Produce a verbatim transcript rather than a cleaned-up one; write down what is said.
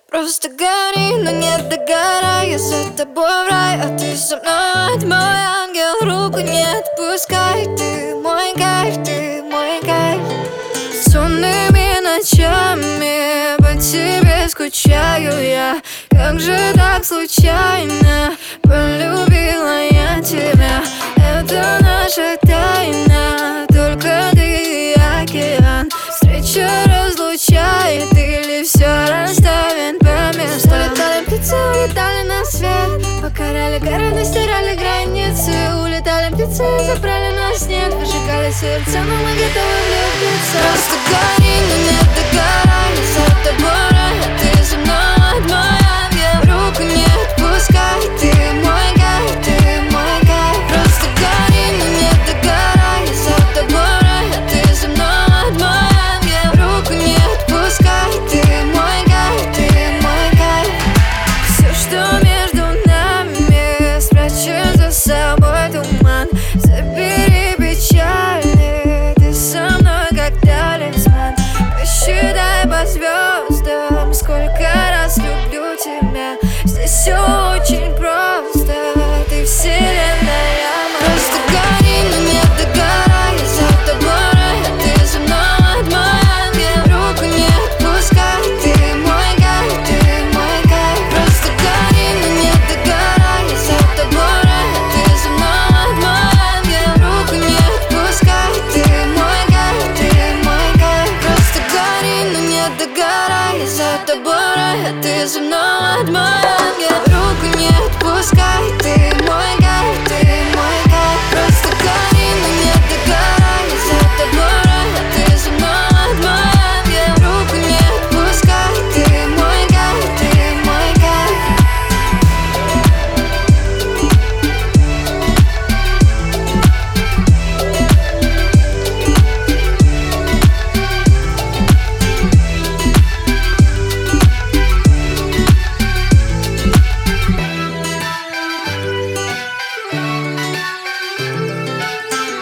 Просто гори, но не догорай. Я за тобой в рай, а ты со мной, мой ангел. Руку не отпускай, ты мой кайф, ты мой кайф. Сонными ночами по тебе скучаю я. Как же так случайно полюбила я тебя? Это наша тайна, только ты и океан. Встреча разлучает или все расставит по местам? Улетали птицы, улетали на свет, покоряли города, стирали границы. Улетали птицы, забрали на снег, выжигали сердца, но мы готовы влюбиться. Просто гори, но не догорай. Я за тобой рай, а ты за мной, мой ангел. Руку не отпускай, ты мой кайф, ты мой кайф. Просто гори, но не догорай. Я за тобой рай, а ты за мной, мой ангел. Руку не отпускай, ты мой кайф, ты мой кайф. Все, что между нами, спрячем за собой туман. Забери печали, ты со мной как талисман. Посчитай по звездам, сколько раз люблю тебя. Здесь все очень просто, ты вселенная моя. Просто гори, но не догорай. Я за тобой рай, а ты за мной, мой ангел. Руку не отпускай, ты мой кайф, ты мой кайф. Просто гори, но не догорай. Я за тобой рай, а ты за мной, мой ангел. Руку не отпускай, ты мой кайф, ты мой кайф. Просто гори, но не догорай. Я за тобой рай, а ты за мной, мой ангел. Руку не отпускай, ты мой кайф.